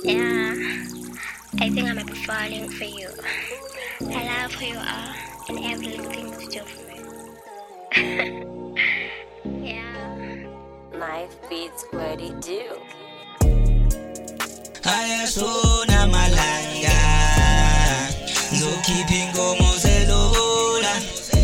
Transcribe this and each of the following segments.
Yeah, I think I might be falling for you. I love who you are and every little thing you do for me. Yeah. Knife beats what he do. Ayasona malanga Zokhipha ngozelula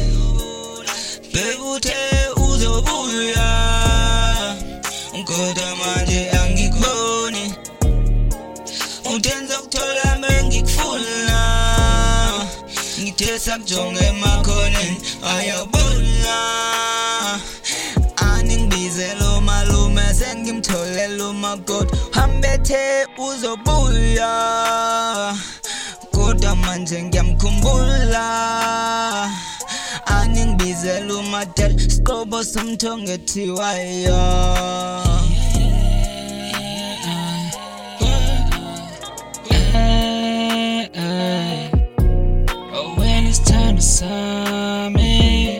Bekuthe uzobuya Kodwa manje angikhoni Utenza ukuthola mengikufuna Ngithe sakujonga emakhoneni ayabona Aningibizelo malume sengimtholele umakoti Hambethe uzobuya Kodwa manje ngiyamkhumbula Aningibizela umadala Siqobo somthongo ethiwayo When it's time to sign me,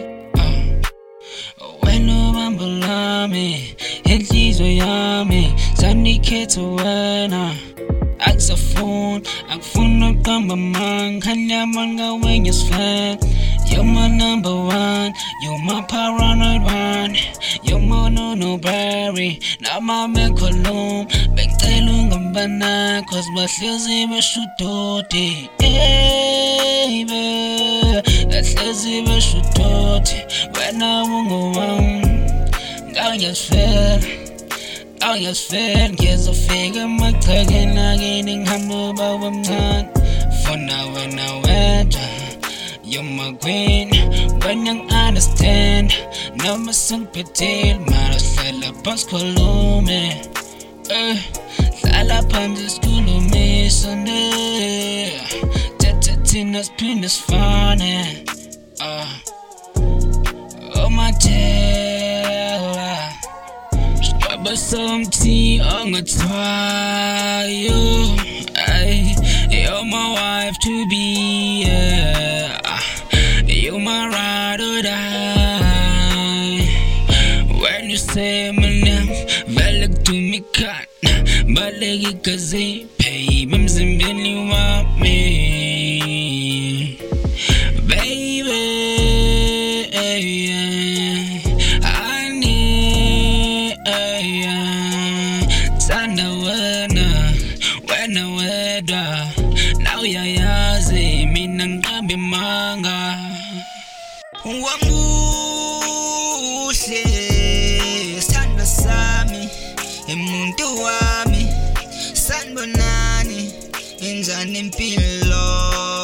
when ubambula me, inhliziyo yami zanikhetha wena. Akufuna ukuqamba amanga, khanyamanga when you're flat. You're my number one, you're my paranoid one. You're my no-nobody, not my man Column. Bengicela ungambana, cause bahlezi beshudote. Baby, bahlezi beshudote. Wena ungowami, ngiyasifela ngiyazofika emachakeni akini ngihambe ubaba omncane. For now wena wedwa, you're my queen, when you understand. Noma sengiphethile, mara hlala phansi khulume. Hlala phansi sikhulumisane. Thatha thina siphinde sifane. Oh Matela, siqaba somthi ongathwayo. You're my wife to be, yeah. You're my ride or die. When you say my name, velek to me cut. Balegi kazi, baby, mzimbini wami. Baby, I need, Sanda wena wedwa. Now yayazi mina ngiqambe manga. Wamuhle sithandwa sami umuntu wami sanibonani injani impilo